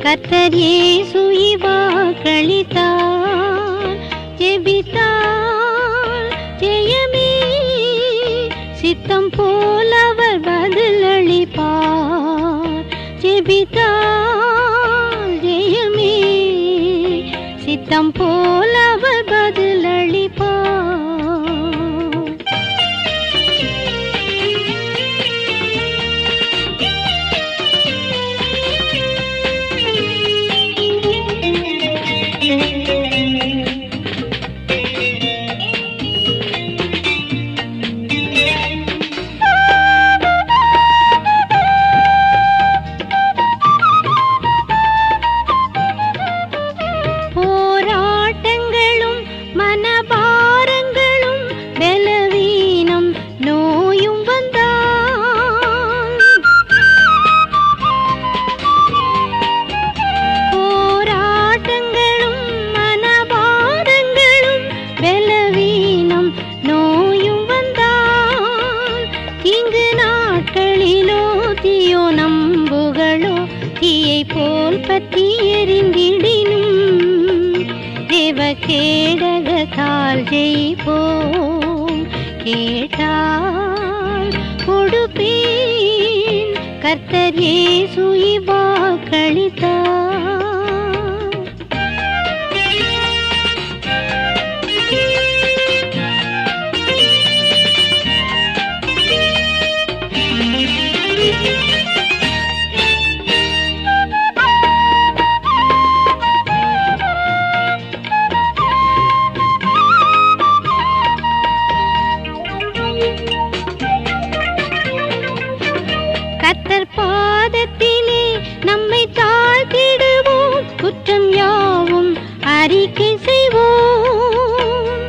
கர்த்தர் இயேசு வாக்களித்தார். ஜெபித்தார் ஜெயமே, சித்தம் போல் அவர் பதிலளிப்பார். ஜெபித்தார் ஜெயமே, சித்தம் போல் அவர் பதிலளிப்பார். போல் பற்றி எரிந்திடினும் தேவ கேடகத்தால் ஜெயிப்போம். கேட்டால் கொடுப்பேன், கர்த்தர் இயேசு வாக்களித்தார். கர்த்தர் பாதத்திலே நம்மை தாழ்த்திடுவோம், குற்றம் யாவும் அறிக்கை செய்வோம்.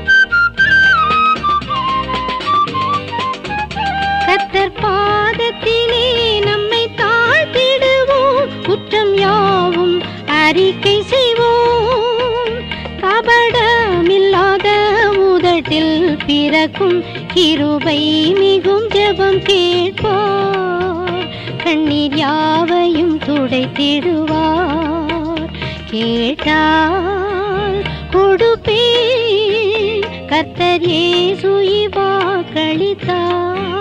கர்த்தர் பாதத்திலே நம்மை தாழ்த்திடுவோம், குற்றம் யாவும் அறிக்கை செய்வோம். கபடமில்லாத உதட்டில் பிறக்கும் கிருபை மிகும் ஜெபம் கேட்பார். கண்ணீர் யாவையும் துடைத்திடுவார். கேட்டால் கொடுப்பேன், கர்த்தர் இயேசு வாக்களித்தார்.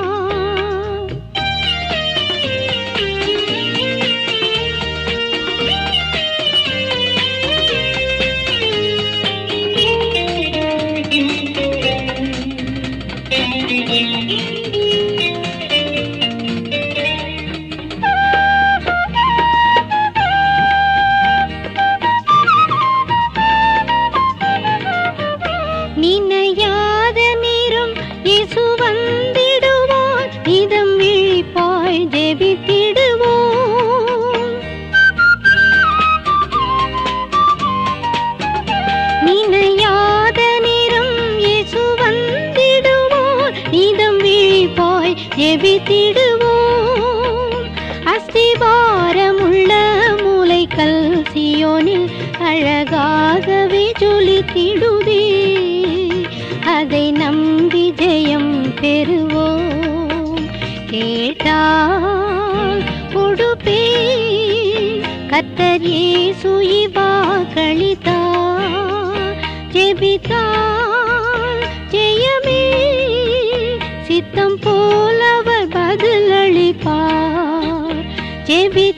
நினையாத நேரம் இயேசு வந்திடுவார், இதம் விழிப்பாய் ஜெபித்திடுவோம். நினையாத நேரம் இயேசு வந்திடுவார், இதம் விழிப்பாய் ஜெபித்திடுவோம். அஸ்திபாரமுள்ள மூலைக்கல் சீயோனில் அழகாகவே ஜொலித்திடுதே, அதை நம்பி ஜெயம் பெறுவோம். கேட்டால் கொடுப்பேன், கர்த்தர் இயேசு வாக்களித்தார். ஜெபித்தார் ஜெயமே, சித்தம் போல் அவர் பதிலளிப்பார். ஜெபி